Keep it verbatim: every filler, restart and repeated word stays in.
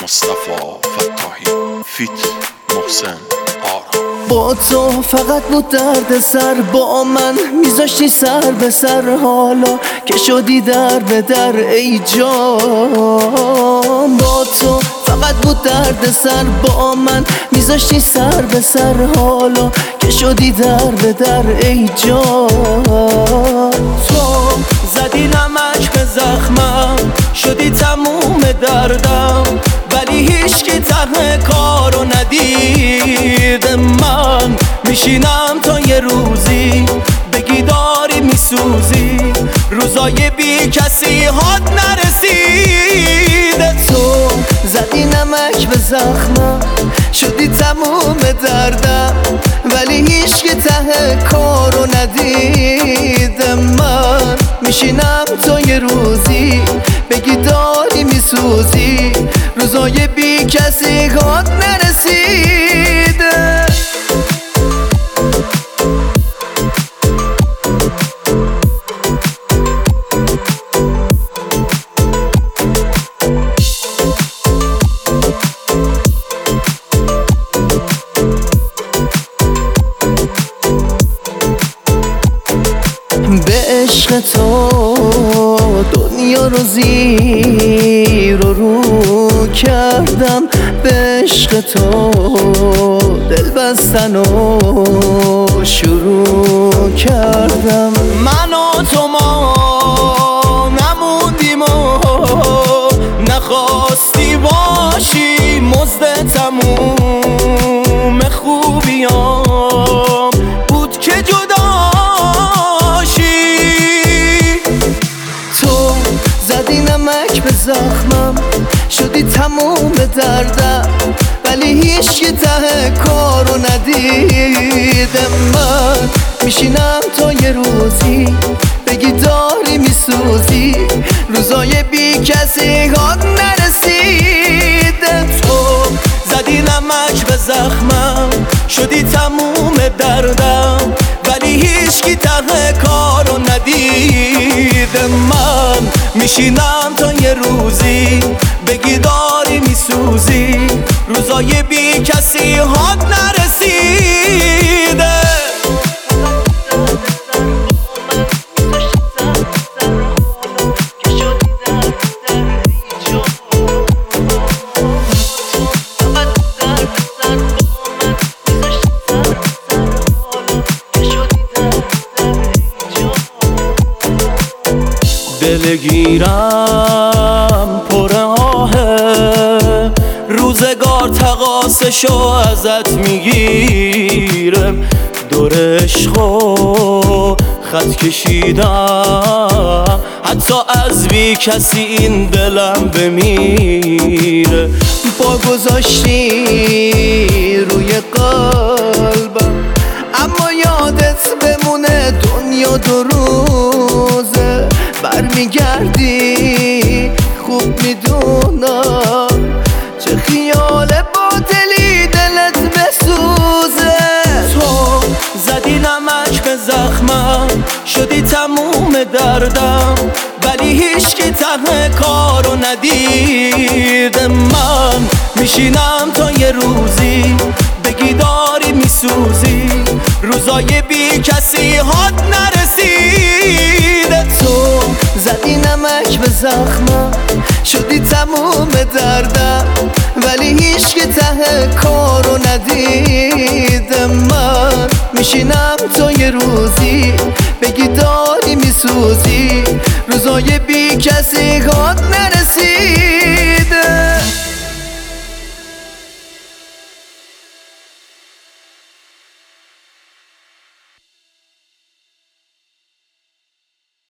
مصطفی فتاحی فیت محسن آرا. با تو فقط بود درد سر، با من میذاشتی سر به سر، حالا که شدی در به در ای جان. با تو فقط بود درد سر، با من میذاشتی سر به سر، حالا که شدی در به در ای جان. تو زدی نمک به زخمم، شدی تموم دردم، ولی هیچ که ته کارو ندید. من میشینم تا یه روزی بگی داری میسوزی، روزای بی کسی هات نرسید. تو زدی نمک به زخمم، شدی تموم دردم، ولی هیچ که ته کارو ندید. من میشینم تا یه روزی بگی داری میسوزی، روزای بی کسی هات نرسید. به عشق تو دنیا رو زیر و رو کردم، به عشق تو دل بستن و شروع کردم. من و تو ما نموندیم و نخواستی باشی مزد تموم خوبیام بود که جدا. زدی نمک به زخمم، شدی تموم دردم، ولی هیچ که ته کارو ندید. من میشینم تا یه روزی بگی داری میسوزی، روزای بی کسی هات نرسید. تو زدی نمک به زخمم، شدی تموم دردم، ولی هیچ کی ته کارو ندید. من میشینم تا یه روزی بگی داری میسوزی، روزای بی کسی هات نرسیده. دلگیرم پر آهه، روزگار تقاسشو ازت میگیرم، دور عشقو خط کشیدم، حتی از بی کسی این دلم بمیره. با گذاشتی روی قلبم، اما یادت بمونه دنیا دو روزه، برمیگردی خوب میدونم چه خیال باطلی دلت بسوزه. تو زدی نمک به زخمم، شدی تموم دردم، ولی هیچ که ته کارو ندید. من میشینم تا یه روزی بگی داری میسوزی، روزای بی کسی هات نرسید. تو زدی نمک به زخمم، شدی تموم دردم، ولی هیچ که ته کارو ندید. من میشینم تا یه روزی بگی داری میسوزی، روزای بی کسی